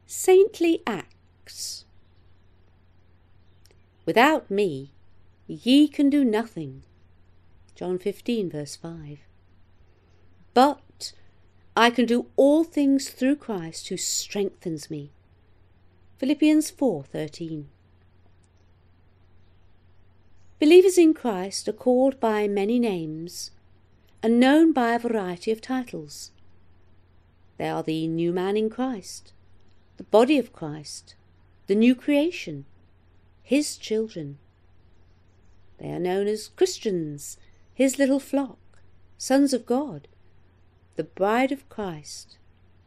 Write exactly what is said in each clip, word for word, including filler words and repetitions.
Saintly acts. Without me ye can do nothing. John fifteen verse five. But I can do all things through Christ who strengthens me. Philippians four thirteen. Believers in Christ are called by many names and known by a variety of titles. They are the new man in Christ, the body of Christ, the new creation, his children. They are known as Christians, his little flock, sons of God, the bride of Christ.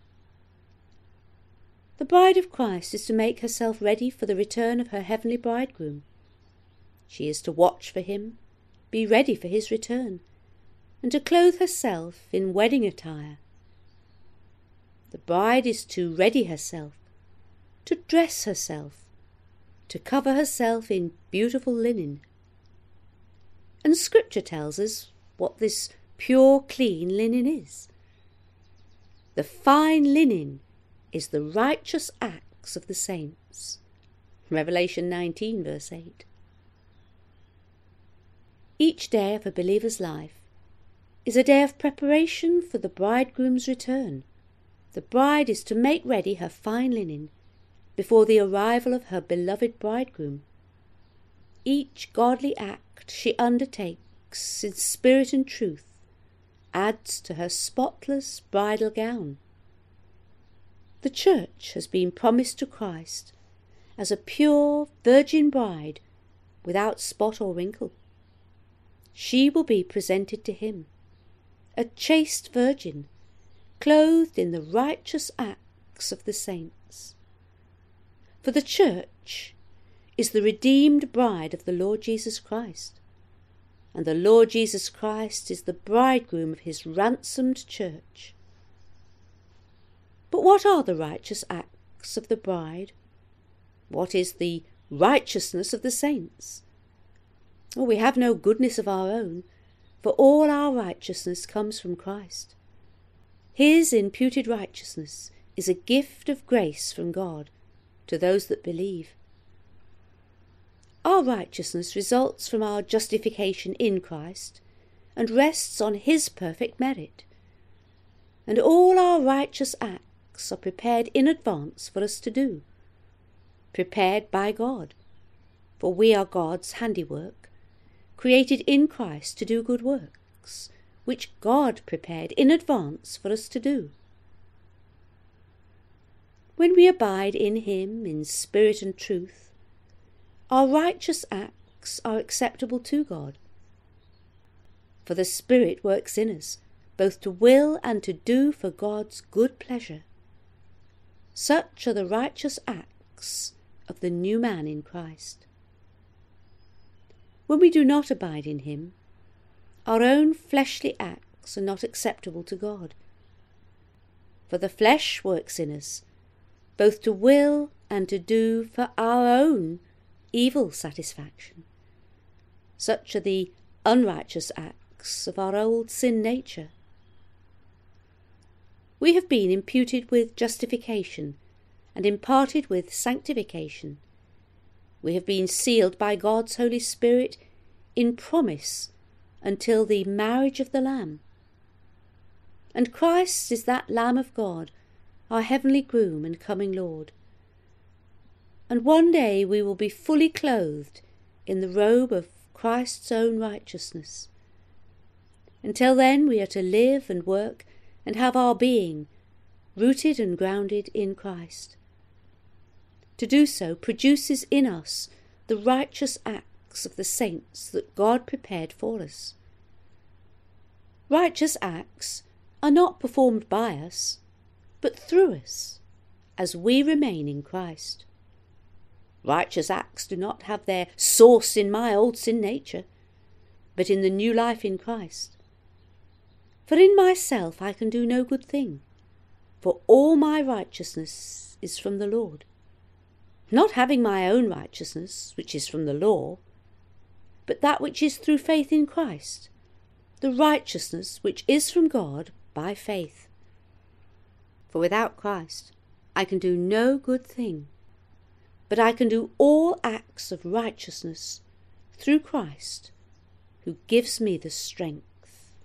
The bride of Christ is to make herself ready for the return of her heavenly bridegroom. She is to watch for him, be ready for his return, and to clothe herself in wedding attire. The bride is to ready herself, to dress herself, to cover herself in beautiful linen. And Scripture tells us what this pure, clean linen is. The fine linen is the righteous acts of the saints. Revelation nineteen verse eight. Each day of a believer's life is a day of preparation for the bridegroom's return. The bride is to make ready her fine linen before the arrival of her beloved bridegroom. Each godly act she undertakes in spirit and truth adds to her spotless bridal gown. The church has been promised to Christ as a pure virgin bride without spot or wrinkle. She will be presented to him, a chaste virgin, clothed in the righteous acts of the saints. For the church is the redeemed bride of the Lord Jesus Christ, and the Lord Jesus Christ is the bridegroom of his ransomed church. But what are the righteous acts of the bride? What is the righteousness of the saints? Oh, we have no goodness of our own, for all our righteousness comes from Christ. His imputed righteousness is a gift of grace from God to those that believe. Our righteousness results from our justification in Christ and rests on his perfect merit. And all our righteous acts are prepared in advance for us to do, prepared by God, for we are God's handiwork, created in Christ to do good works, which God prepared in advance for us to do. When we abide in him in spirit and truth, our righteous acts are acceptable to God. For the Spirit works in us, both to will and to do for God's good pleasure. Such are the righteous acts of the new man in Christ. When we do not abide in him, our own fleshly acts are not acceptable to God. For the flesh works in us, both to will and to do for our own evil satisfaction. Such are the unrighteous acts of our old sin nature. We have been imputed with justification and imparted with sanctification. We have been sealed by God's Holy Spirit in promise until the marriage of the Lamb. And Christ is that Lamb of God, our heavenly groom and coming Lord. And one day we will be fully clothed in the robe of Christ's own righteousness. Until then we are to live and work and have our being rooted and grounded in Christ. To do so produces in us the righteous acts of the saints that God prepared for us. Righteous acts are not performed by us, but through us, as we remain in Christ. Righteous acts do not have their source in my old sin nature, but in the new life in Christ. For in myself I can do no good thing, for all my righteousness is from the Lord. Not having my own righteousness, which is from the law, but that which is through faith in Christ, the righteousness which is from God by faith. For without Christ I can do no good thing, but I can do all acts of righteousness through Christ, who gives me the strength.